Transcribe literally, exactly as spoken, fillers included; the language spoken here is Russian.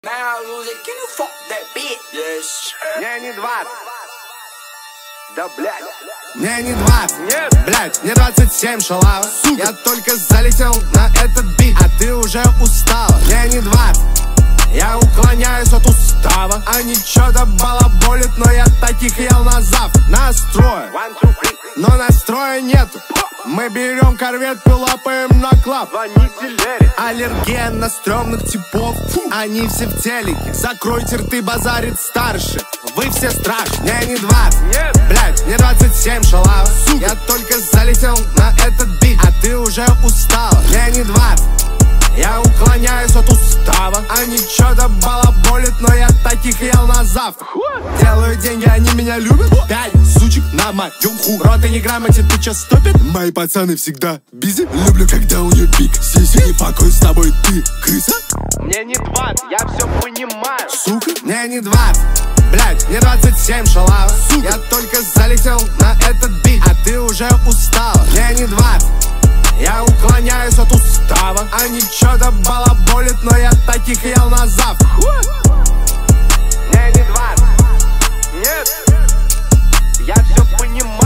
Мне не двадцать. Да блядь. Мне не двадцать. Нет. Блядь, мне двадцать семь, шалава. Сука. Я только залетел на этот бит, а ты уже устала. Мне не двадцать. Я уклоняюсь от устава. Они чё-то балаболят, но я таких ел на завтрак. Настрой, но настроя нету. Мы берем корветку, лапаем на клап. Звоните Лере. Аллерген на стрёмных типов. Фу. Они все в телеке. Закройте рты, базарит старше. Вы все страшные. Мне не двадцать. Нет. Блять, мне двадцать семь, шалава. Сука. Я только залетел на этот бит, а ты уже устала. Мне не двадцать. Я уклоняюсь от устава. Они чё-то балаболят, но я таких ел на завтрак. Делаю деньги, они меня любят. Пять сучек на моем ху. Рот и не грамоте, ты чё ступит? Мои пацаны всегда бизи. Люблю, когда у нее пик. Сиси, не факуй с тобой, ты крыса. Мне не двадцать, я все понимаю. Сука. Мне не двадцать. Блять, мне двадцать семь, шалава. Сука. Я только залетел на этот бит, а ты уже устала. Мне не двадцать. Я уклоняюсь от устава. Они чё-то балаболят, но я таких ел на завтрак. Мне не двадцать. Нет. Я все понимаю.